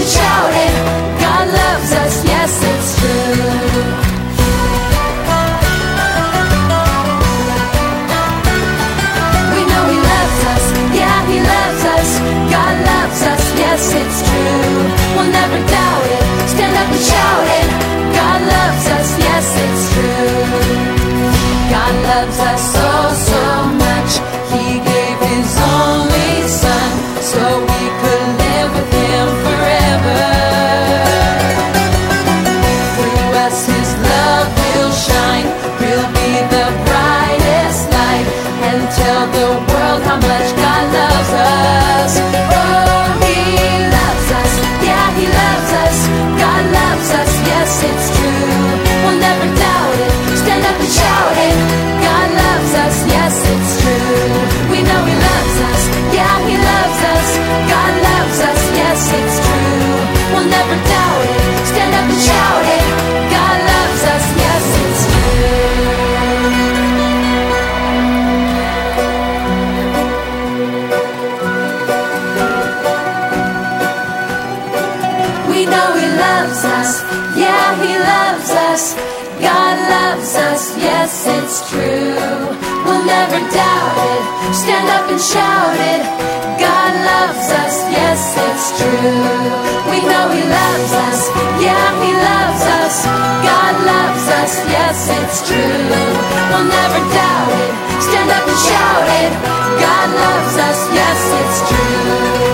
and shout it. God loves us, yes, it's true. We know He loves us, yeah, He loves us. God loves us, yes, it's true. We'll never doubt it, stand up and shout it. God loves us, yes, it's true. God loves us so, so much. He gave His only Son so we could live with Him forever. Through us His love will shine. We'll be the brightest light and tell the world how much God loves us. Oh, He loves us, yeah, He loves us. God loves us, yes, it's true. We'll never doubt it, stand up and shout it. God loves us, yes, it's true. We know He loves us, yeah, He loves us. God loves us, yes, it's true. We'll never doubt it, stand up and shout it. God loves us, yes, it's true. We know He loves us, yeah, He loves us. God loves us, yes, it's true. We'll never doubt it, stand up and shout it. God loves us, yes, it's true. We know He loves us, yeah, He loves us. God loves us, yes, it's true. We'll never doubt it, stand up and shout it. God loves us, yes, it's true.